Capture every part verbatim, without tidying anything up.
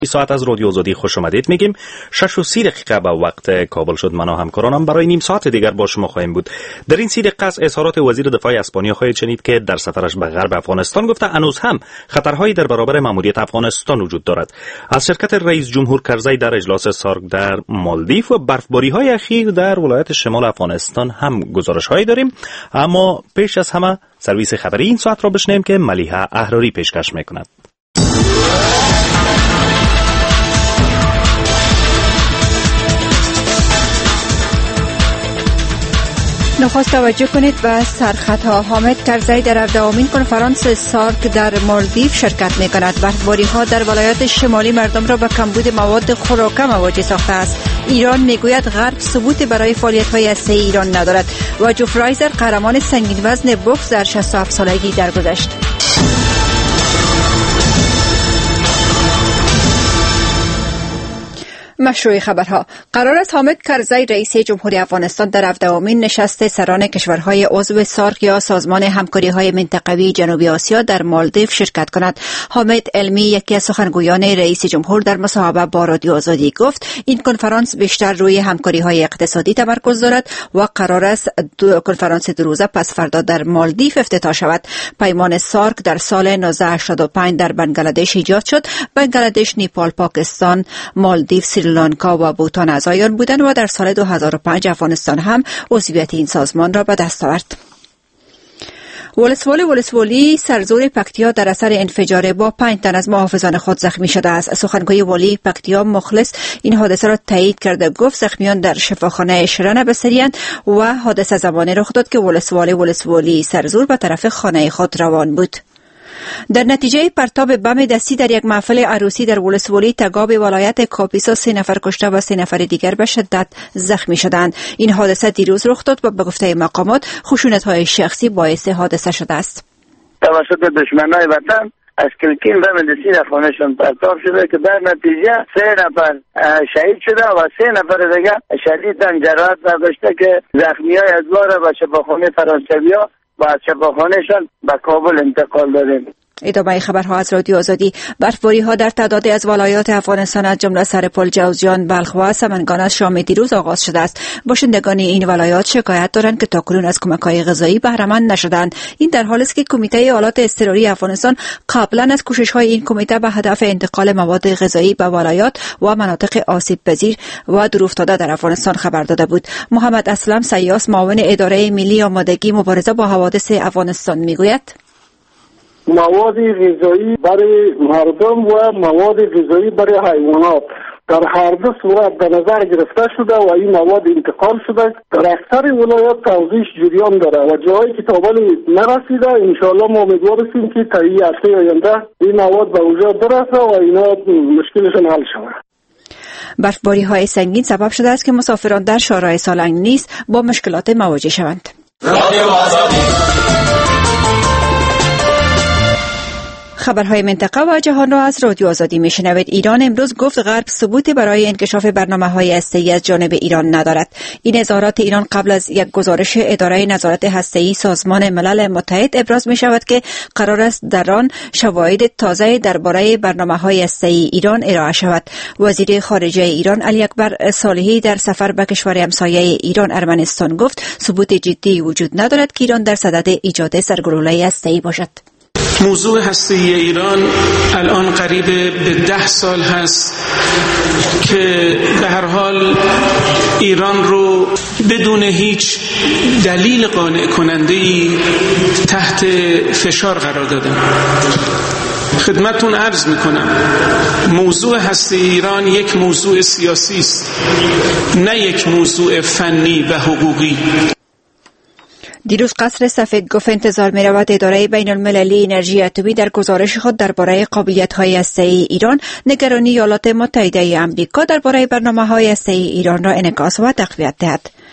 ساعت از رادیو آزادی خوش آمدید میگیم. شش و سی دقیقه به وقت کابل شد. من و همکارانم برای نیم ساعت دیگر با شما خواهیم بود. در این سی دقیقه اظهارات وزیر دفاع اسپانیا خواهید شنید که در سفرش به غرب افغانستان گفته هنوز هم خطرهایی در برابر ماموریت افغانستان وجود دارد. از شرکت رئیس جمهور کرزی در اجلاس سارک در مالدیو و برفباری‌های اخیر در ولایت شمال افغانستان هم گزارش‌هایی داریم. اما پیش از همه سرویس خبری این ساعت را بشنویم که ملیحه احراری پیشکش می‌کند. نخست توجه کنید به سرخطها. حامد کرزی در دومین کنفرانس سارک در مالدیو شرکت می کند. برفباری ها در ولایات شمالی مردم را به کمبود مواد خوراکه مواجه ساخته است. ایران می گوید غرب ثبوت برای فعالیت های هسته‌ای ایران ندارد و جو فرایزر قهرمان سنگین وزن بوکس در شصت و هفت سالگی درگذشت. مشروع خبرها. قرار است حامد کرزی رئیس جمهوری افغانستان در هفدهمین نشست سران کشورهای عضو سارک یا سازمان همکاری‌های منطقوی جنوبی آسیا در مالدیو شرکت کند. حامد علمی، یکی از سخنگویان رئیس جمهور، در مصاحبه با رادیو آزادی گفت این کنفرانس بیشتر روی همکاری‌های اقتصادی تمرکز دارد و قرار است کنفرانس دو روزه پس فردا در مالدیو افتتاح شود. پیمان سارک در سال نوزده هشتاد و پنج در بنگلادش ایجاد شد. بنگلادش، نیپال، پاکستان، مالدیو، سریلانکا و بوتان اعضای آن بودند و در سال دو هزار و پنج افغانستان هم عضویت این سازمان را به دست آورد. ولسوالی ولسوالی سرزور پکتیا در اثر انفجار با پنج تن از محافظان خود زخمی شده است. سخنگوی والی پکتیا مخلص این حادثه را تایید کرده، گفت زخمیان در شفاخانه شرن بسریند و حادثه زمانی رخ داد که ولسوالی ولسوالی سرزور به طرف خانه خود روان بود. در نتیجه پرتاب بم دستی در یک محفل عروسی در ولسوالی تگاب ولایت کاپیسا سه نفر کشته و سه نفر دیگر به شدت زخمی شدند. این حادثه دیروز رخ داد و به گفته مقامات خشونت‌های شخصی باعث حادثه شده است. توسط دشمنان وطن از کلکین بم دستی در خانهشان پرتاب شده که در نتیجه سه نفر شهید شده و سه نفر دیگر شدیداً جراحت برداشته که زخمی‌های ادوار را به شفاخانه فرانسویا و از شفاخانهشان به کابل انتقال دادیم. ادامه خبرها از رادیو آزادی. برفباری ها در تعدادی از ولایات افغانستان از جمله سرپل، جوزجان، بلخ و سمنگان از شام دیروز آغاز شده است. باشندگان این ولایات شکایت دارند که تاکنون از کمک‌های غذایی بهره مند نشدند. این در حالی است که کمیته آلات اضطراری افغانستان قبلا از کوشش‌های این کمیته به هدف انتقال مواد غذایی به ولایات و مناطق آسیب پذیر و دورافتاده در افغانستان خبر داده بود. محمد اسلم سیاس، معاون اداره ملی آمادگی مبارزه با حوادث افغانستان، میگوید مواد غذایی برای مردم و مواد غذایی برای حیوانات در هر دو صورت به نظر گرفته شده و این مواد انتقال شده. در اکثر ولایات توزیع جریان داره و جایی که تا ولی نرسیده، انشاءالله ما امیدواریم که تا این هفته آینده این مواد به اونجا برسه و اینا مشکلشون حل شود. برفباری های سنگین سبب شده است که مسافران در شارع سالنگ نیز با مشکلات مواجه شوند. خبرهای منطقه و جهان را از رادیو آزادی میشنوید. ایران امروز گفت غرب ثبوتی برای انکشاف برنامه‌های هسته‌ای از جانب ایران ندارد. این اظهارات ایران قبل از یک گزارش اداره نظارت هسته‌ای سازمان ملل متحد ابراز می شود که قرار است در آن شواهد تازه درباره برنامه‌های هسته‌ای ایران ارائه شود. وزیر خارجه ایران علی اکبر صالحی در سفر به کشور همسایه ایران ارمنستان گفت ثبوت جدی وجود ندارد که ایران در صدد ایجاد سرگلوله هسته‌ای باشد. موضوع هسته‌ای ایران الان قریب به ده سال هست که به هر حال ایران رو بدون هیچ دلیل قانع کننده‌ای تحت فشار قرار دادن. خدمتون عرض میکنم موضوع هسته‌ای ایران یک موضوع سیاسی است، نه یک موضوع فنی و حقوقی. دیروز قصر سفید گفت انتظار می رود اداره بین المللی انرژی اتمی در گزارش خود درباره قابلیت های هسته‌ای ایران نگرانی ایالات متحده ای آمریکا درباره برنامه های هسته‌ای ایران را انعکاس و تقویت دهد.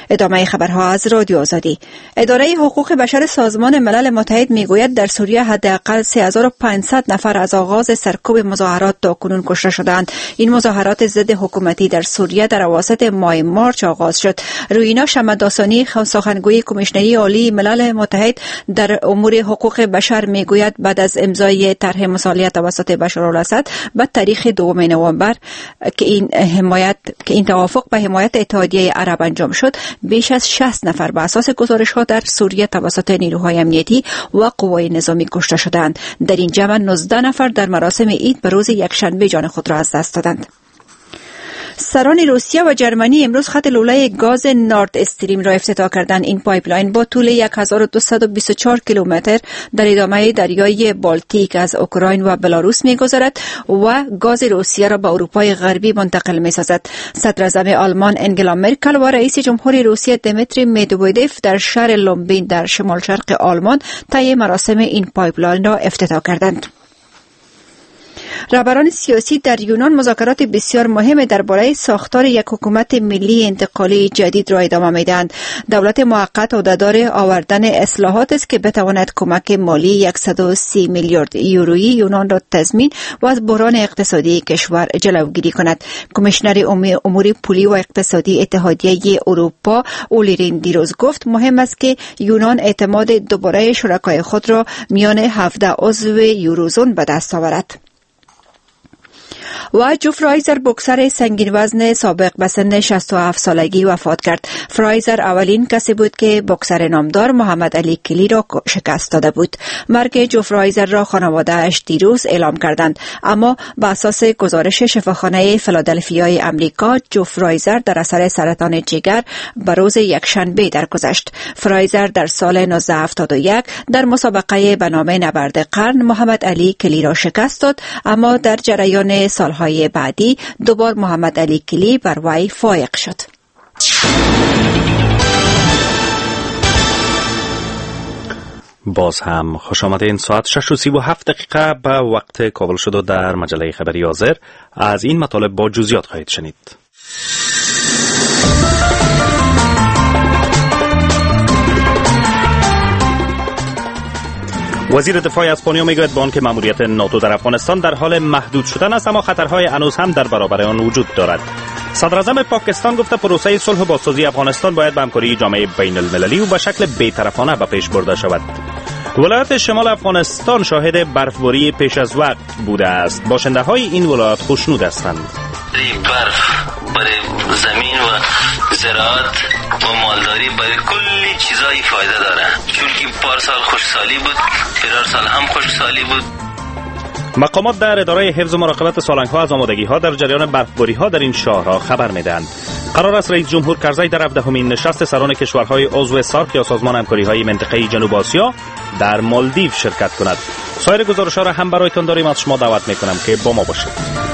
ادامه خبرها از رادیو آزادی. اداره حقوق بشر سازمان ملل متحد میگوید در سوریه حداقل سه هزار و پانصد نفر از آغاز سرکوب مظاهرات تاکنون کشته شدند. این مظاهرات ضد حکومتی در سوریه در اواسط ماه مارچ آغاز شد. روینا شمداسانی سخنگوی کمیشنری عالی ملل متحد در امور حقوق بشر میگوید بعد از امضای طرح مصالحه توسط بشارالاسد به تاریخ دوم نوامبر که این حمایت که این توافق به حمایت اتحادیه عرب انجام شد، بیش از شصت نفر به اساس گزارش‌ها در سوریه توسط نیروهای امنیتی و قوای نظامی کشته شدند. در این جمع نوزده نفر در مراسم عید به روز یکشنبه جان خود را از دست دادند. سران روسیه و جرمنی امروز خط لوله گاز نورد استریم را افتتاح کردند. این پایپلاین با طول یک هزار و دویست و بیست و چهار کیلومتر در ادامه دریای بالتیک از اوکراین و بلاروس می‌گذرد و گاز روسیه را به اروپای غربی منتقل می‌سازد. صدراعظم آلمان انگلا مرکل و رئیس جمهور روسیه دمیتری مدودوف در شهر لومبین در شمال شرق آلمان طی مراسم این پایپلاین را افتتاح کردند. رهبران سیاسی در یونان مذاکرات بسیار مهم درباره ساختار یک حکومت ملی انتقالی جدید را ادامه می‌دهند. دولت موقت عهده‌دار آوردن اصلاحات است که بتواند کمک مالی صد و سی میلیارد یورویی یونان را تضمین و از بحران اقتصادی کشور جلوگیری کند. کمیشنر امور پولی و اقتصادی اتحادیه اروپا اولیرین دیروز گفت مهم است که یونان اعتماد دوباره شرکای خود را میان هفده عضو یوروزون به دست آورد. و جو فرایزر بوکسر سنگین وزن سابق به سن شصت و هفت سالگی وفات کرد. فرایزر اولین کسی بود که بوکسر نامدار محمد علی کلی را شکست داده بود. مرگ جو فرایزر را خانواده‌اش دیروز اعلام کردند، اما به اساس گزارش شفاخانه فیلادلفیای امریکا جو فرایزر در اثر سرطان جگر به روز یکشنبه درگذشت. فرایزر در سال نوزده هفتاد و یک در مسابقه به نام نبرد قرن محمد علی کلی را شکست داد، اما در جریان سالهای بعدی دوبار محمد علی کلی بر وی فائق شد. باز هم خوش آمده. این ساعت شش و سی و هفت دقیقه به وقت کابل شد و در مجله خبری حاضر از این مطالب با جزئیات خواهید شنید. وزیر دفاع اسپانیا میگوید با آنکه مأموریت ناتو در افغانستان در حال محدود شدن است، اما خطرهای هنوز هم در برابر آن وجود دارد. صدراعظم پاکستان گفته پروسه صلح و بازسازی افغانستان باید به همکاری جامعه بین المللی و به شکل بی‌طرفانه به پیش برده شود. ولایت شمال افغانستان شاهد برفباری پیش از وقت بوده است. باشنده‌های این ولایت خوشنود هستند. این برف برای زمین و زراعت و مالداری برای کلی چیزایی فایده داره، چون که پارسال خشکسالی بود، فرار سال هم خشکسالی بود. مقامات در اداره حفظ و مراقبت سالنگ‌ها از آمادگی‌ها در جریان برفباری‌ها در این شهرها خبر می‌دهند. قرار است رئیس جمهور کرزی در هفدهمین نشست سران کشورهای عضو سارک یا سازمان همکاری‌های منطقه‌ای جنوب آسیا در مالدیو شرکت کند. سایر گزارش‌ها را هم برایتان داریم. از شما دعوت می‌کنم که با ما باشید.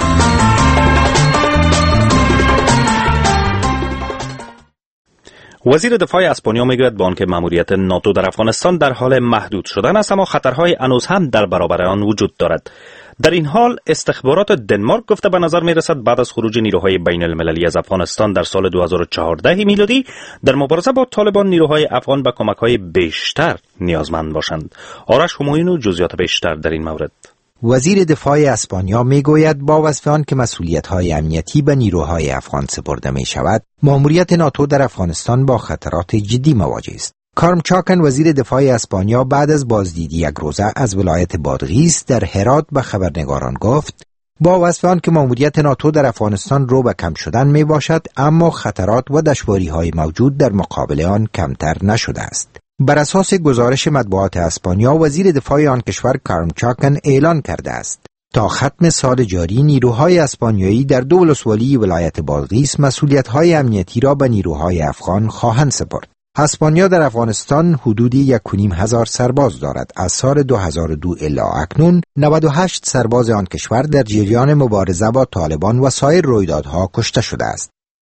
وزیر دفاع اسپانیا میگوید با آنکه مأموریت ناتو در افغانستان در حال محدود شدن است، اما خطرهای هنوز هم در برابر آن وجود دارد. در این حال استخبارات دنمارک گفته به نظر میرسد بعد از خروج نیروهای بین المللی از افغانستان در سال دو هزار و چهارده میلادی در مبارزه با طالبان نیروهای افغان به کمک‌های بیشتر نیازمند باشند. آرش همایون و جزئیات بیشتر در این مورد. وزیر دفاع اسپانیا میگوید با وصف آن که مسئولیت‌های امنیتی به نیروهای افغان سپرده می شود، مأموریت ناتو در افغانستان با خطرات جدی مواجه است. کارم چاکن وزیر دفاع اسپانیا بعد از بازدیدی یک روزه از ولایت بادغیس در هرات به خبرنگاران گفت با وصف آن که مأموریت ناتو در افغانستان رو به کم شدن می باشد، اما خطرات و دشواری‌های موجود در مقابل آن کمتر نشده است. بر اساس گزارش مطبوعات اسپانیا، وزیر دفاع آن کشور کارم چاکن اعلان کرده است تا ختم سال جاری نیروهای اسپانیایی در دو ولسوالی ولایت بادغیس مسئولیت‌های امنیتی را به نیروهای افغان خواهند سپرد. اسپانیا در افغانستان حدود یک و نیم هزار سرباز دارد. از سال دو هزار و دو الی اکنون نود و هشت سرباز آن کشور در جریان مبارزه با طالبان و سایر رویدادها کشته شده است.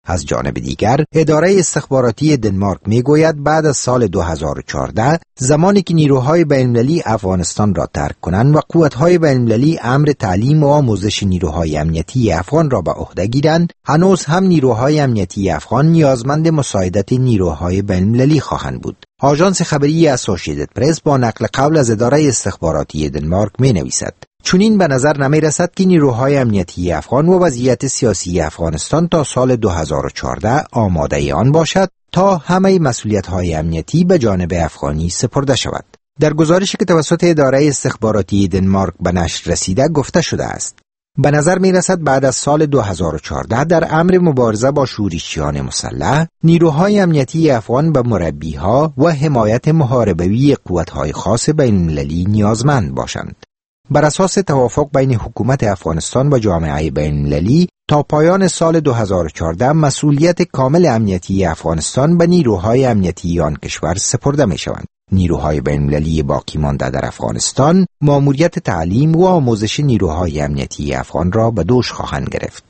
از جانب دیگر اداره استخباراتی دنمارک میگوید بعد از سال دو هزار و چهارده زمانی که نیروهای بین‌المللی افغانستان را ترک کنند و قوت‌های بین‌المللی امر تعلیم و آموزش نیروهای امنیتی افغان را به عهده گیرند، هنوز هم نیروهای امنیتی افغان نیازمند مساعدت نیروهای بین‌المللی خواهند بود. آژانس خبری اسوسییتد پرس با نقل قول از اداره استخباراتی دنمارک می‌نویسد چنین به نظر نمی‌رسد که نیروهای امنیتی افغان و وضعیت سیاسی افغانستان تا سال دو هزار و چهارده آماده آن باشد تا همه مسئولیت‌های امنیتی به جانب افغانی سپرده شود. در گزارشی که توسط اداره استخباراتی دنمارک به نشر رسیده گفته شده است به نظر می‌رسد بعد از سال دو هزار و چهارده در امر مبارزه با شورشیان مسلح نیروهای امنیتی افغان به مربی‌ها و حمایت محاربوی قوت‌های خاص بین‌المللی نیازمند باشند. بر اساس توافق بین حکومت افغانستان و جامعه بین‌المللی تا پایان سال دو هزار و چهارده مسئولیت کامل امنیتی افغانستان به نیروهای امنیتی آن کشور سپرده می‌شوند. نیروهای بین‌المللی باقی مانده در افغانستان مأموریت تعلیم و آموزش نیروهای امنیتی افغان را به دوش خواهند گرفت.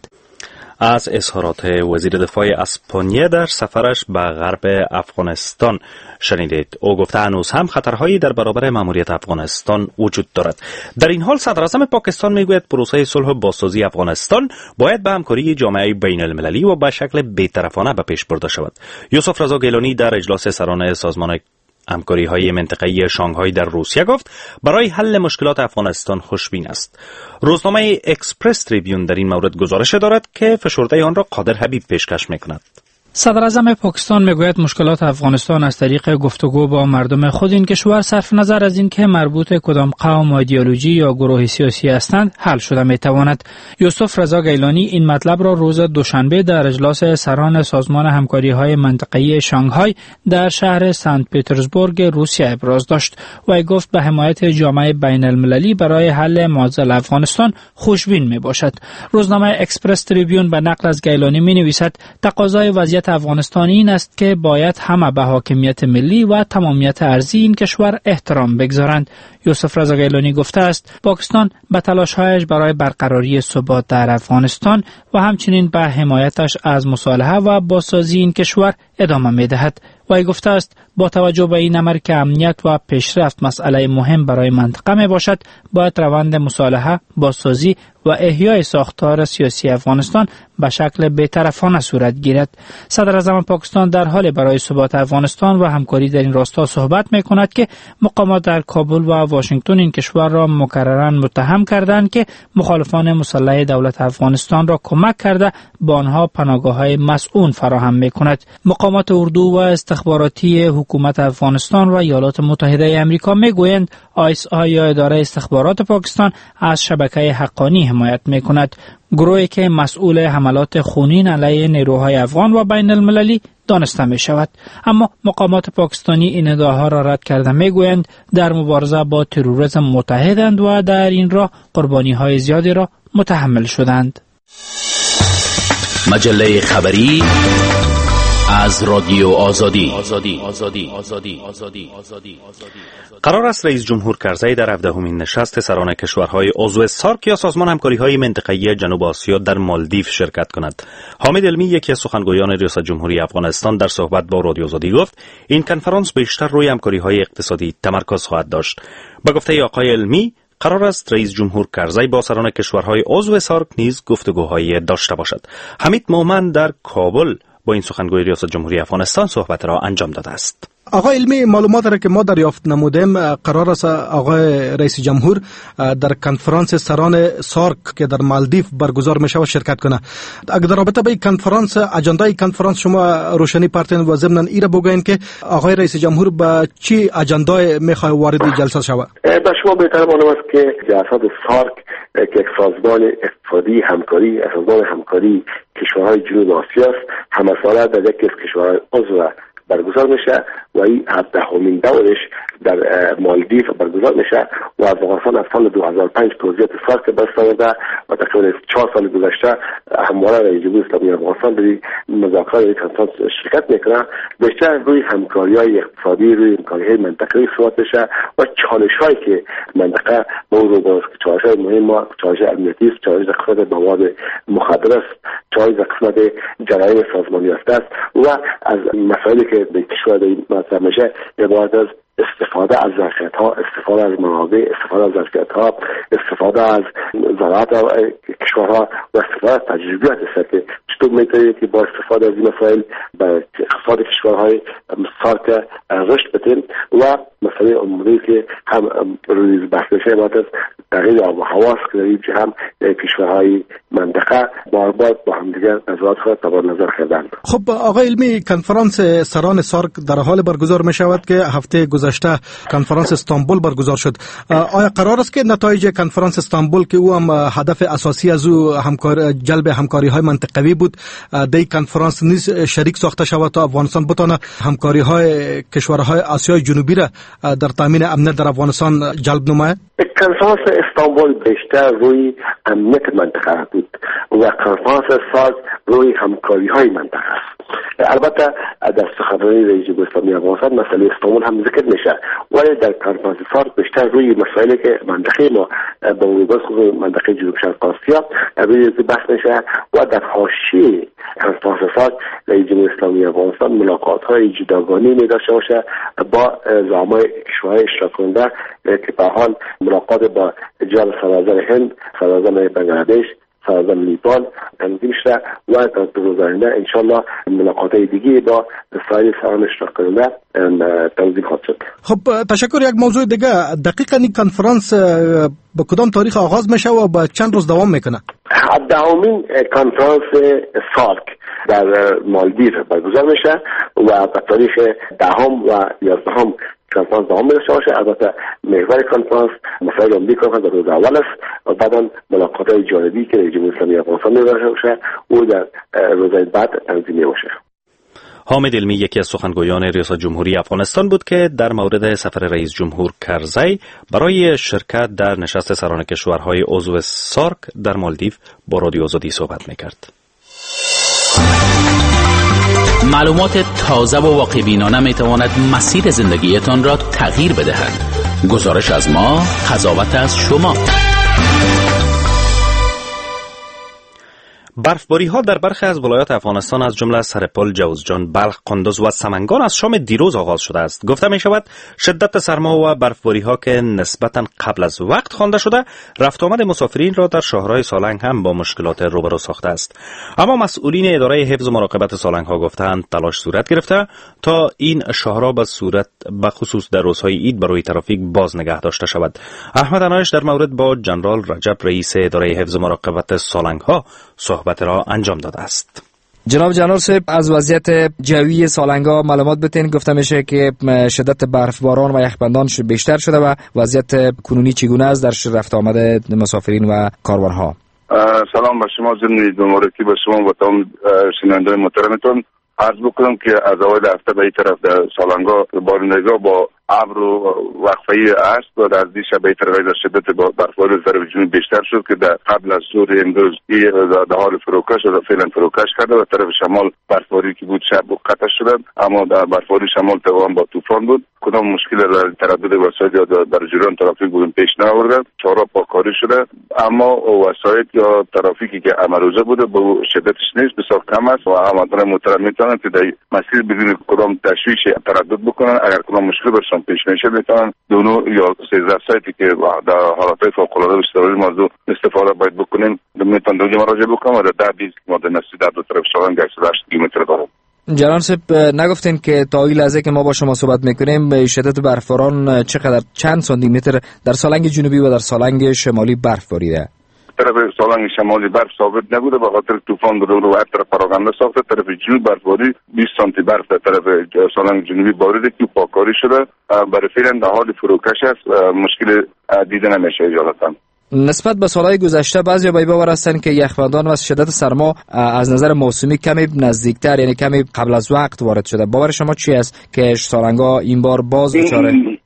از اظهارات وزیر دفاع اسپانیا در سفرش به غرب افغانستان شنیدید. او گفته هنوز هم خطرهایی در برابر مأموریت افغانستان وجود دارد. در این حال صدر اعظم پاکستان میگوید پروسه صلح و بازسازی افغانستان باید به همکاری جامعه بین المللی و به شکل بی‌طرفانه به پیش برده شود. یوسف رضا گیلانی در اجلاس سران سازمان همکاری های منطقه‌ای شانگهای در روسیه گفت برای حل مشکلات افغانستان خوشبین است. روزنامه اکسپرس تریبیون در این مورد گزارش دارد که فشرده آن را قادر حبیب پیشکش می‌کند. صدر اعظم پاکستان میگوید مشکلات افغانستان از طریق گفتگو با مردم خود این کشور صرف نظر از اینکه مربوط کدام قوم و ایدئولوژی یا گروه سیاسی هستند حل شده میتواند. یوسف رضا گیلانی این مطلب را روز دوشنبه در اجلاس سران سازمان همکاری های منطقه‌ای شانگهای در شهر سنت پترزبورگ روسیه ابراز داشت و گفت به حمایت جامعه بین المللی برای حل معضل افغانستان خوشبین می باشد. روزنامه اکسپرس تریبیون به نقل از گیلانی می نویسد تقاضای وضعیت افغانستان این است که باید همه به حاکمیت ملی و تمامیت ارضی این کشور احترام بگذارند. یوسف رضا گیلانی گفته است پاکستان به تلاش‌هایش برای برقراری ثبات در افغانستان و همچنین به حمایتش از مصالحه و بازسازی این کشور ادامه می‌دهد. و گفته است با توجه به این امر که امنیت و پیشرفت مسئله مهم برای منطقه می باشد باید روند مصالحه، بازسازی و احیای ساختار سیاسی افغانستان به شکل بی‌طرفانه صورت گیرد. صدر اعظم پاکستان در حال برای ثبات افغانستان و همکاری در این راستا صحبت می کند که مقامات در کابل و واشنگتن این کشور را مکرراً متهم کردند که مخالفان مسلح دولت افغانستان را کمک کرده با آنها پناهگاه‌های مسئول فراهم می کند. مقامات اردو و استخباراتی حکومت افغانستان و ایالات متحده آمریکا میگویند آی اس آی یا اداره استخبارات پاکستان از شبکه حقانی حمایت میکند، گروهی که مسئول حملات خونین علیه نیروهای افغان و بین المللی دانسته می شود. اما مقامات پاکستانی این ادعاها را رد کرده میگویند در مبارزه با تروریسم متحدند و در این راه قربانی های زیادی را متحمل شدند. مجله خبری از رادیو آزادی. آزادی. آزادی. آزادی. آزادی. آزادی. قرار است رئیس جمهور کرزی در هفدهمین نشست سران کشورهای عضو سارک یا سازمان همکاری‌های منطقه‌ای جنوب آسیا در مالدیو شرکت کند. حامد علمی یکی از سخنگویان ریاست جمهوری افغانستان در صحبت با رادیو آزادی گفت این کنفرانس بیشتر روی همکاری‌های اقتصادی تمرکز خواهد داشت. به گفته آقای علمی قرار است رئیس جمهور کرزی با سران کشورهای عضو سارک نیز گفتگوهای داشته باشد. حمید مومن در کابل با این سخنگوی ریاست جمهوری افغانستان صحبت را انجام داده است. آقای علمی، معلومات را که ما دریافت نمودیم قرار است آقای رئیس جمهور در کنفرانس سران سارک که در مالدیو برگزار می شود شرکت کنه. اگر در رابطه با این کنفرانس اجندای کنفرانس شما روشنی پرتین و ضمن ایره بگوین که آقای رئیس جمهور با چی اجندای میخواد وارد جلسه شود؟ به شما بهتر معلوم است که جلسات سارک که یک سازمان اقتصادی همکاری سازمان همکاری کشورهای جنوب آسیا است، همه ساله در یکی از کشورهای عضو برگزار میشه و این هفدهمین دورش در مالدیف برگزار میشه و افغانستان از سال دو هزار و پنج که وضعیت سارک به دست آورده و تقریبا چهار سال گذشته همواره رئیس جمهور اسلامی افغانستان در مذاکرات این کنفرانس شرکت میکنه. بیشتر روی همکاری‌های اقتصادی، روی همکاری‌های منطقه‌ای صحبت بشه و چالش‌هایی که منطقه با اون رو چالش‌های مهم، چالش امنیتی، چالش قسمت مواد مخدر است، چالش قسمت جرایم سازمانی است و از مسائلی که به کشور مطرح میشه عبارت از استفاده از ظرفیت‌ها، استفاده از منابع، استفاده از ظرفیت‌ها، استفاده از زراعت کشورها و استفاده از تجربیات است که چطور میتونید که با استفاده از این مسائل به اقتصاد کشورهای سارک رشد بدیم و مسئله عمومی که هم روی بحث میشه عبارت از تغییر آب و هوا است که در اینجا هم کشورهای منطقه بار بار با هم دیگر نظرات خود تبادل نظر کردند. خب آقای علمی، کنفرانس سران سارک در حال برگزار می شود که هفته گذشته کنفرانس استانبول برگزار شد. آیا قرار است که نتایج کنفرانس استانبول که او هم هدف اساسی از او همکار جلب همکاری های منطقوی بود در کنفرانس نیز شریک ساخته شود تا افغانستان بتونه همکاری های کشورهای آسیای جنوبی را در تامین امنیت در افغانستان جلب نماید؟ کنفرانس استانبول بیشتر روی امنیت منطقه بود و کنفرانس سارک روی همکاری های منطقه است. البته در سخنرانی رئیس جمهور اسلامی افغانستان مسئله استانبول هم ذکر میشه، ولی در کنفرانس سارک بیشتر روی مسائلی که منطقه ما به وجود منطقه جنوب شرق آسیا روی بحث میشه و در حاشیه کنفرانس سارک رئیس جمهور اسلامی افغانستان ملاقات های جداگانه می داشته باشه با زعمای کشورهای اشتراک کننده که به حال ملاقات با جناب صدراعظم هند، صدراعظم بنگلادش، صدراعظم نیپال تنظیم شده و در روز آینده انشالله ملاقات دیگه با سایر سران اشتراک کننده تنظیم خواهد شد. خب تشکر. یک موضوع دیگه، دقیقاً این کنفرانس به کدام تاریخ آغاز میشه و به چند روز دوام میکنه؟ دهمین کنفرانس سارک در مالدیف برگزار میشه و به تاریخ دهم و یازدهم کنفرانس دوام میشه باشه. البته محور کنفرانس مسائل عمده کنفرانس در روز اول است و بعدا ملاقات‌های جانبی که رئیس جمهور اسلامی افغانستان می‌داشته باشه او در روزهای بعد تنظیم میشه. حامد علمی یکی از سخنگویان ریاست جمهوری افغانستان بود که در مورد سفر رئیس جمهور کرزی برای شرکت در نشست سران کشورهای عضو سارک در مالدیو با رادیو آزادی صحبت می‌کرد. معلومات تازه و واقع بینانه می تواند مسیر زندگیتان را تغییر بدهد. گزارش از ما، قضاوت از شما. برفباری ها در برخی از ولایات افغانستان از جمله سرپل، جوزجان، بلخ، قندوز و سمنگان از شام دیروز آغاز شده است. گفته می شود شدت سرما و برفباری ها که نسبتاً قبل از وقت خوانده شده، رفت آمد مسافرین را در شهرهای سالنگ هم با مشکلات روبرو ساخته است. اما مسئولین اداره حفظ و مراقبت سالنگ ها گفتند تلاش صورت گرفته تا این شهرها به صورت به خصوص در روزهای عید برای ترافیک باز نگه داشته شود. احمد عنایش در مورد با جنرال رجب رئیس اداره حفظ و مراقبت سالنگ ها صحبت را انجام داده است. جناب جنرال صاحب، از وضعیت جوی سالنگا معلومات بتین. گفته میشه که شدت برفباران و یخبندان بیشتر شده و وضعیت کنونی چگونه است در رفت آمد مسافرین و کاروانها؟ سلام به شما ضمن مبارکی به شما و تمام شنوندگان محترمتون. عرض بکنم که از اول هفته به این طرف در سالنگا بارندگی با ابر و وقفه‌ای است و در دیشب به این طرف در شدت برفباری از طرف جنوب بیشتر شد که در قبل از ظهر امروز در حال فروکش و فعلا فروکش کرده و طرف شمال برفباری که بود شب قطع شد، اما در برفباری شمال تقریبا با طوفان بود. کدام مشکل در تردد وسایل یا در جریان ترافیک بود پیش نیاورد. چهارراه پاکاری شده، اما وسایل یا ترافیکی که امروزه بوده به شدتش نیست، بسیار کم است و هموطنان محترم میتونن که در مسیر بدون کدام تشویش تردد بکنن. اگر کدام مشکل برشون پیش میشه میتونن دونو یا سیزده سایتی که در حالات فوق‌العاده استفاده موضوع استفاده باید بکنیم میتونن دوجه مراجعه بکنن و در ده بیست ماده نسی در دو طرف شدن هشتصد و هشت کیلومتر دارم. جناب صاحب، نگفتین که تا این لحظه که ما با شما صحبت میکنیم شدت برفباران چقدر چند سانتی متر در سالنگ جنوبی و در سالنگ شمالی برف باریده؟ طرف سالنگ شمالی برف ثابت نبوده به خاطر طوفان رو رو هر طرف پراکنده ساخته. طرف جنوب برفباری بیست سانتی برف در طرف سالنگ جنوبی باریده که پاکاری شده. برای فعلا در حال فروکش است، مشکل دیده نمیشه اجالتا. نسبت به سالهای گذشته بعضی به باور هستند که یخبندان و شدت سرما از نظر موسمی کمی نزدیکتر، یعنی کمی قبل از وقت وارد شده. باور شما چی است که سالنگا این بار باز دچار این,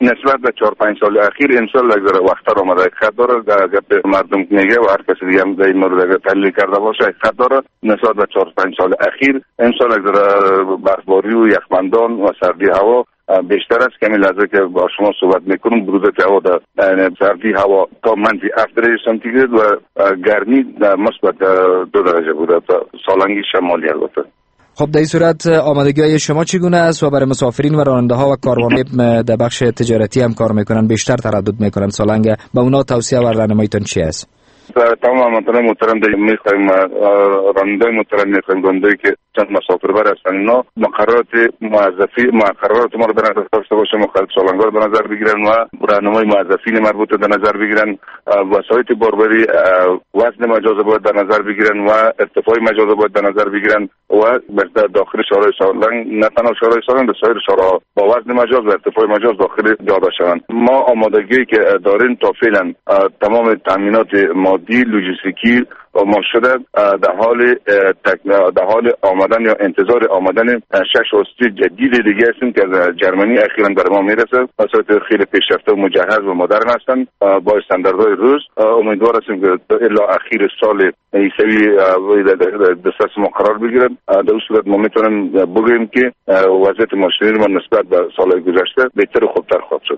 نسبت به چهار پنج سال اخیر انشالله اگر وقت آمده حقیقت داره اگر مردم میگه و هر کسی دیگه هم در این مورد اگر تحلیل کرده باشه حقیقت داره نسبت به چهار پنج سال اخیر انشالله اگر برفباری و یخبندان و سردی هوا بیشتر است. کمی لحظه که با شما صحبت میکنم برودت هوا در سردی هوا تا منفی هفت درجه سانتیگراد و گرمی مثبت دو درجه بوده تا سالنگی شمالی البته. خب در این صورت آمادگی های شما چگونه است و برای مسافرین و راننده ها و کاروانان در بخش تجارتی هم کار میکنن بیشتر تردد میکنن سالنگ با اونا توصیه و راهنماییتون چی است؟ تمام هموطنان محترم دیگه میخوایم راننده محترم میخوایم راننده که چند مسافر بر هستن اینا مقررات موظفی مقررات ما رو به نظر داشته باشه، مخالف سالنگا رو به نظر بگیرن و راهنمای موظفین مربوط در نظر بگیرن، وسایط باربری وزن مجاز باید در نظر بگیرن و ارتفاع مجاز باید در نظر بگیرن و در داخل شورای سالنگ نه تنها شورای سالنگ به سایر شورا با وزن مجاز و ارتفاع مجاز داخل جاده شوند. ما آمادگی که داریم تا فعلا تمام تامینات مادی لوجستیکی ما شده در حال در حال آمدن یا انتظار آمدن شش وسیله جدید دیگه هستیم که از جرمنی اخیراً در ما میرسه. وسایط خیلی پیشرفته و مجهز و مدرن هستند با استانداردهای روز. امیدوار هستیم که الی اخیر سال عیسوی دسترس ما قرار بگیرد. در اون صورت ما میتونیم بگوییم که وضعیت ماشینی ما نسبت به سالهای گذشته بهتر و خوبتر خواهد شد.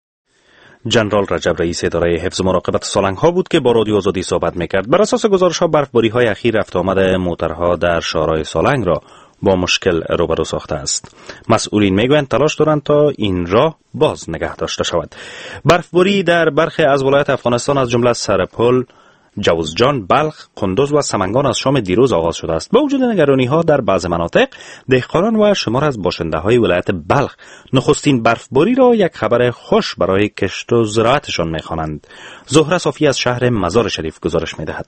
جنرال رجب رئیس اداره حفظ و مراقبت سالنگ ها بود که با رادیو آزادی صحبت میکرد. بر اساس گزارش ها برفباری های اخیر رفت آمد موترها در شارع سالنگ را با مشکل روبرو ساخته است. مسئولین میگویند تلاش دارند تا این راه باز نگه داشته شود. برفباری در برخی از ولایات افغانستان از جمله سرپل، جوزجان، بلخ، قندوز و سمنگان از شام دیروز آغاز شده است. با وجود نگرانی ها در بعض مناطق، دهقانان و شمار از باشنده های ولایت بلخ نخستین برفباری را یک خبر خوش برای کشت و زراعتشان می‌خوانند. زهره صافی از شهر مزار شریف گزارش می‌دهد.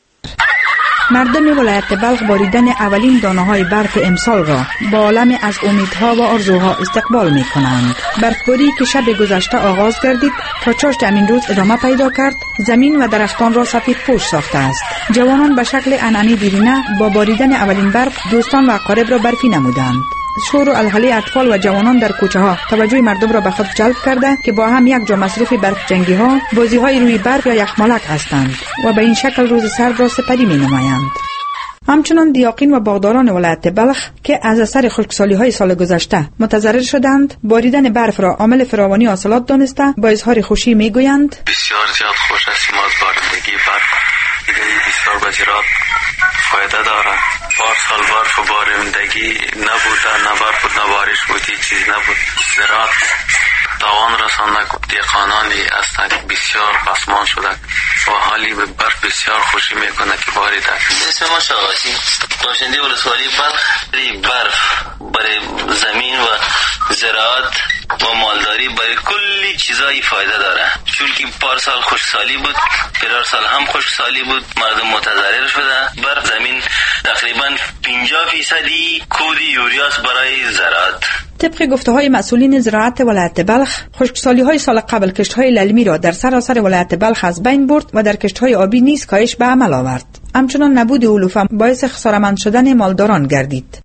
مردم ولایت بلخ باریدن اولین دانه‌های برف امسال را با عالم از امیدها و آرزوها استقبال می‌کنند. برفباری که شب گذشته آغاز گردید تا چاشت امین روز ادامه پیدا کرد، زمین و درختان را سفید پوش ساخته است. جوانان به شکل عنعنه‌ای دیرینه با باریدن اولین برف دوستان و اقارب را برفی نمودند. شور و الهله اطفال و جوانان در کوچه ها توجه مردم را به خود جلب کرده که با هم یک جا مصروف برف جنگی ها، بازی های روی برف یا یخمالک هستند و به این شکل روز سرد را سپری می نمایند. همچنان دیاقین و باغداران ولایت بلخ که از اثر خشکسالی های سال گذشته متضرر شدند، باریدن برف را عامل فراوانی حاصلات دانسته با اظهار خوشی می گویند بسیار زیاد خوش است. ما از بارندگی برف دیگه بسیار به زراعت فایده داره. پارسال برف و بارندگی نبوده، نه برف بود نه بارش بود، هیچ چیز نبود. زراعت تاوان رسانده. دهقانانی هستند که بسیار پسمان شده و حالی به برف بسیار خوشی میکنه که باریده. اسم ما شاقاسی، باشنده ولسوالی بلخ. برف برای زمین و زراعت و مالداری برای کلی چیزایی فایده داره. چون که پارسال خشکسالی بود، پیرار سال هم خشکسالی بود، مردم متضرر شده. برف زمین تقریبا پنجاه فیصدی کود یوریاس برای زراعت. طبق گفته های مسئولین زراعت ولایت بلخ، خشکسالی های سال قبل کشت های للمی را در سراسر ولایت بلخ از بین برد و در کشت های آبی نیز کاهش به عمل آورد. همچنان نبود علوفه باعث خساره‌مند شدن مالداران گردید.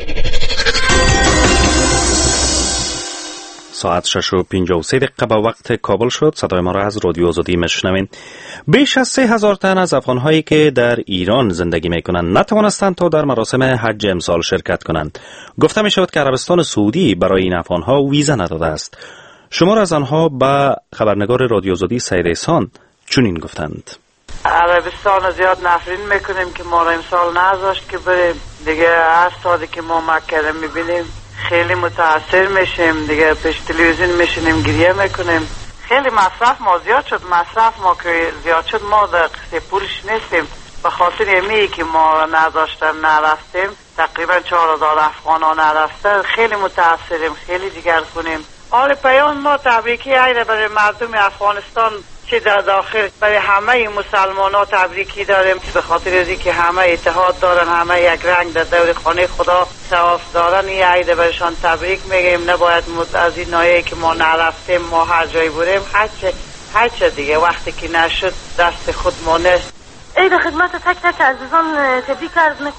ساعت شش و پنجاه و سه دقیقه به وقت کابل شد. صدای ما را از رادیو آزادی میشنوین. بیش از سه هزار تن از افغان‌هایی که در ایران زندگی میکنند نتوانستند تا در مراسم حج امسال شرکت کنند. گفته می شود که عربستان سعودی برای این افغان‌ها ویزا نداده است. شمار از آنها به خبرنگار رادیو آزادی سید احسان چنین گفتند: عربستان زیاد نفرین میکنیم که ما را امسال نذاشت که بریم دیگه. هر سالی که ما مکه را میبینیم خیلی متاثر میشیم دیگه. پیش تلویزیون میشینیم گریه میکنیم. خیلی مصرف ما زیاد شد. مصرف ما که زیاد شد ما در قصه پولش نیستیم. به خاطر امی که ما نداشتن نرفتیم تقریبا چهار هزار افغان ها نرفتن. خیلی متاثریم، خیلی جگر کنیم. آره پیام ما تبریکی ایره برای مردم افغانستان چه در داخل برای همه مسلمان ها تبریکی داریم به خاطر از اینکه همه اتحاد دارن، همه یک رنگ در دور خانه خدا ثواب دارن. این عید برایشان تبریک میگیم. نباید از این نایه که ما نرفتیم ما هر جایی بریم هرچه هرچه دیگه وقتی که نشد دست خود ما نیست. عید خدمت تک تک عزیزان تبریک عرض میکنم.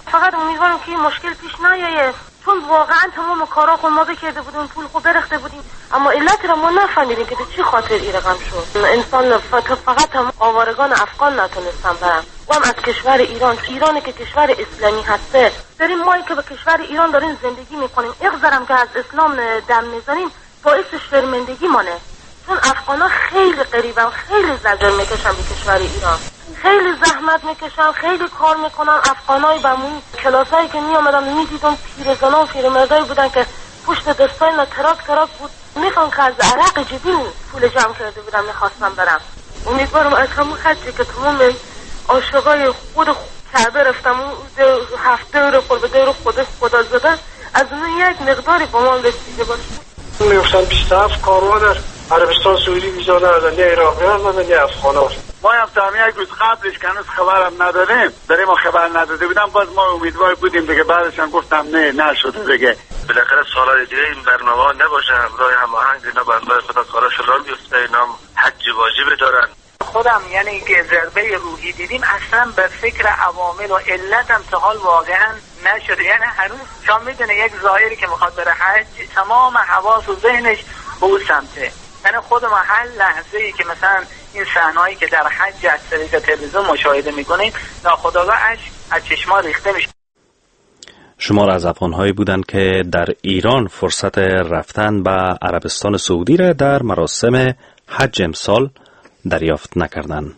فقط امیدوارم که این مشکل پیش نیاید، چون واقعا تمام کارا خود ما بکرده بودیم، پول خوب برخته بودیم، اما علت را ما نفهمیدیم که به چی خاطر این رقم شد. انسان فقط هم آوارگان افغان نتونستن برن و هم از کشور ایران، ایرانی که کشور اسلامی هسته، داریم ما که به کشور ایران داریم زندگی میکنیم، اقذرم که از اسلام دم میزنیم باعث شرمندگی مانه، چون افغانا خیلی قریبن، خیلی زجر میکشن به کشور ایران، خیلی زحمت میکشن، خیلی کار میکنن. افغانای بمونی کلاسایی که میامدن میدیدم پیرزنا و پیرمردایی بودن که پشت دستای اینا تراک تراک بود، میخوان که از عرق جبین پول جمع کرده بودن میخواستم برم. امیدوارم از همون خطی که تمام عاشقای خود کعبه رفتم هفته رو خود به دور خود خدا زده از اون یک مقداری با ما رسیده باشه. میگفتن بیست و هفت کاروا در عربستان سعودی ویزا ندادن، نه عراقیان ندادن نه افغانا. ما هم تا یک روز قبلش که هنوز خبرم ندادیم، برای ما خبر نداده بودم، باز ما امیدوار بودیم دیگه، بعدش هم گفتم نه نشده دیگه. بالاخره سالهای دیگه این برنامه نباشه، همراه هماهنگ اینا بندای خدا کاراشو راه بیفته، اینا هم حج واجب دارن. خودم یعنی که ضربه روحی دیدیم اصلا به فکر عوامل و علت هم تا حال واقعا نشده، یعنی هنوز شما میدونه یک ظاهری که میخواد بره حج تمام حواس و ذهنش به اون سمته، یعنی خود ما هر لحظه ای که مثلا این صحنه‌ای که در حج از طریق تلویزیون مشاهده میکنیم ناخودآگاه اشک از چشما ریخته میشه. شمار از افغان‌هایی بودند که در ایران فرصت رفتن به عربستان سعودی را در مراسم حج امسال دریافت نکردند.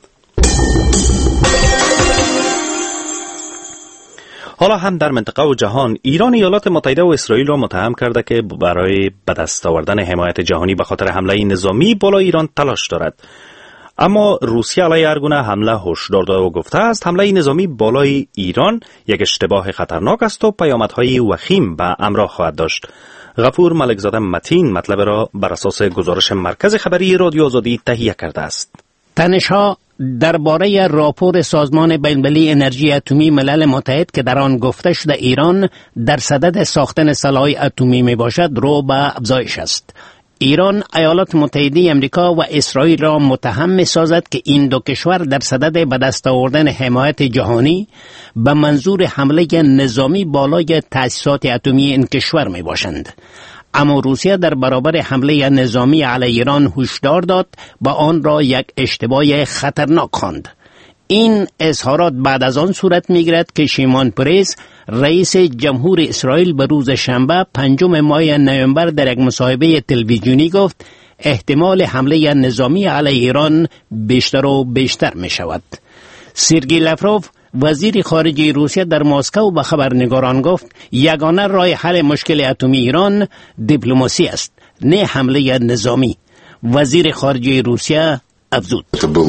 حالا هم در منطقه و جهان ایران ایالات متحده و اسرائیل را متهم کرده که برای به دست آوردن حمایت جهانی به خاطر حمله نظامی بالای ایران تلاش دارد. اما روسیه علیه هر گونه حمله هشدار داده و گفته است حمله نظامی بالای ایران یک اشتباه خطرناک است و پیامدهای وخیم به همراه خواهد داشت. غفور ملکزاده متین مطلب را بر اساس گزارش مرکز خبری رادیو آزادی تهیه کرده است. تنش‌ها درباره راپور سازمان بین‌المللی انرژی اتمی ملل متحد که در آن گفته شده ایران در صدد ساختن سلاح اتمی می باشد رو به افزایش است. ایران ایالات متحده آمریکا و اسرائیل را متهم می سازد که این دو کشور در صدد به دست آوردن حمایت جهانی به منظور حمله نظامی بالای تأسیسات اتمی این کشور می باشند. اما روسیه در برابر حمله نظامی علیه ایران هشدار داد و آن را یک اشتباه خطرناک خواند. این اظهارات بعد از آن صورت می‌گیرد که شیمون پرز رئیس جمهور اسرائیل به روز شنبه پنجم ماه نوامبر در یک مصاحبه تلویزیونی گفت احتمال حمله نظامی علیه ایران بیشتر و بیشتر می شود. سرگئی لاوروف وزیر خارجه روسیه در مسکو به خبرنگاران گفت یگانه راه حل مشکل اتمی ایران دیپلماسی است، نه حمله نظامی. وزیر خارجه روسیه افزود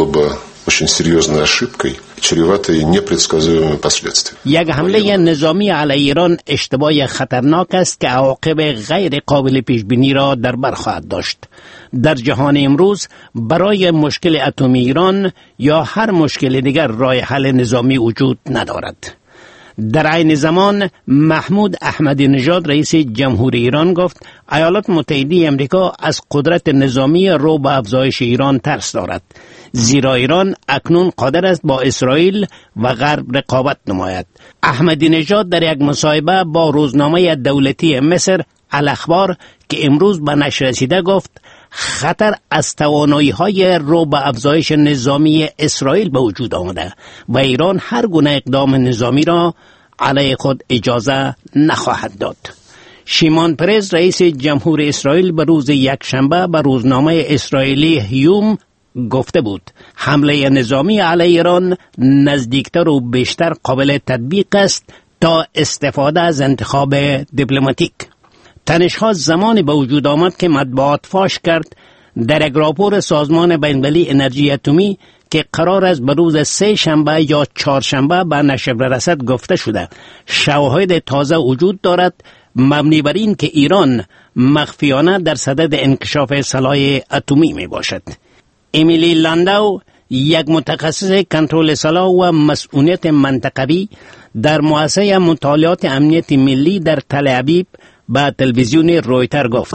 یک حمله نظامی علیه ایران اشتباه خطرناک است که عواقب غیر قابل پیش بینی را در بر خواهد داشت. در جهان امروز برای مشکل اتمی ایران یا هر مشکل دیگر راه حل نظامی وجود ندارد. در عین زمان محمود احمدی نژاد رئیس جمهوری ایران گفت ایالات متحده آمریکا از قدرت نظامی رو به افزایش ایران ترس دارد، زیرا ایران اکنون قادر است با اسرائیل و غرب رقابت نماید. احمدی نژاد در یک مصاحبه با روزنامه دولتی مصر الاخبار که امروز به نشر رسیده گفت خطر از توانایی‌های رو به افزایش نظامی اسرائیل به وجود آمده و ایران هر گونه اقدام نظامی را علیه خود اجازه نخواهد داد. شیمون پرز رئیس جمهور اسرائیل به روز یکشنبه به روزنامه اسرائیلی هیوم گفته بود حمله نظامی علیه ایران نزدیکتر و بیشتر قابل تطبیق است تا استفاده از انتخاب دیپلماتیک. تنش‌ها زمانی به وجود آمد که مطبوعات فاش کرد در یک راپور سازمان بین‌المللی انرژی اتمی که قرار است به روز سه شنبه یا چهارشنبه به نشر رسد گفته شده شواهد تازه وجود دارد مبنی بر این که ایران مخفیانه در صدد انکشاف سلاح اتمی می باشد. امیلی لاندو یک متخصص کنترل سلاح و مسئولیت منطقوی در مؤسسه مطالعات امنیت ملی در تل ابیب به تلویزیون رویتر گفت.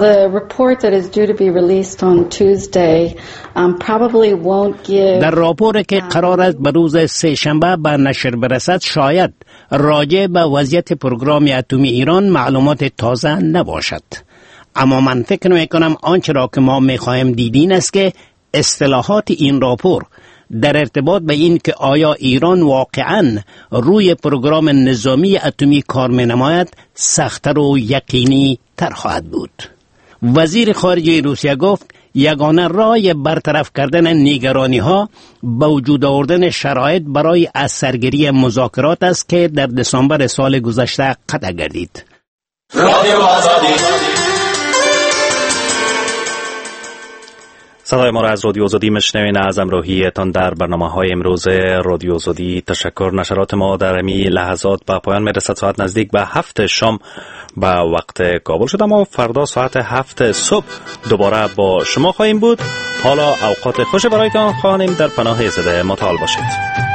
در راپور که قرار است به روز سه شنبه به نشر برسد شاید راجع به وضعیت پروگرام اتمی ایران معلومات تازه نباشد، اما من فکر میکنم آنچه را که ما میخواهیم دیدین است که اصطلاحات این راپور در ارتباط به این که آیا ایران واقعاً روی پروگرام نظامی اتمی کار می‌نماید سخت‌تر و یقینی تر خواهد بود. وزیر خارجه روسیه گفت یگانه راه برطرف کردن نگرانی‌ها به وجود آوردن شرایط برای از سرگیری مذاکرات است که در دسامبر سال گذشته قطع گردید. رادیو آزادی. صدای ما را از رادیو آزادی میشنوین. از همراهیتان در برنامه‌های امروز رادیو آزادی تشکر. نشرات ما در این لحظات به پایان میرسد. ساعت نزدیک به هفت شام به وقت کابل شد، اما فردا ساعت هفت صبح دوباره با شما خواهیم بود. حالا اوقات خوش برایتان خواهیم در پناه زده مطال باشید.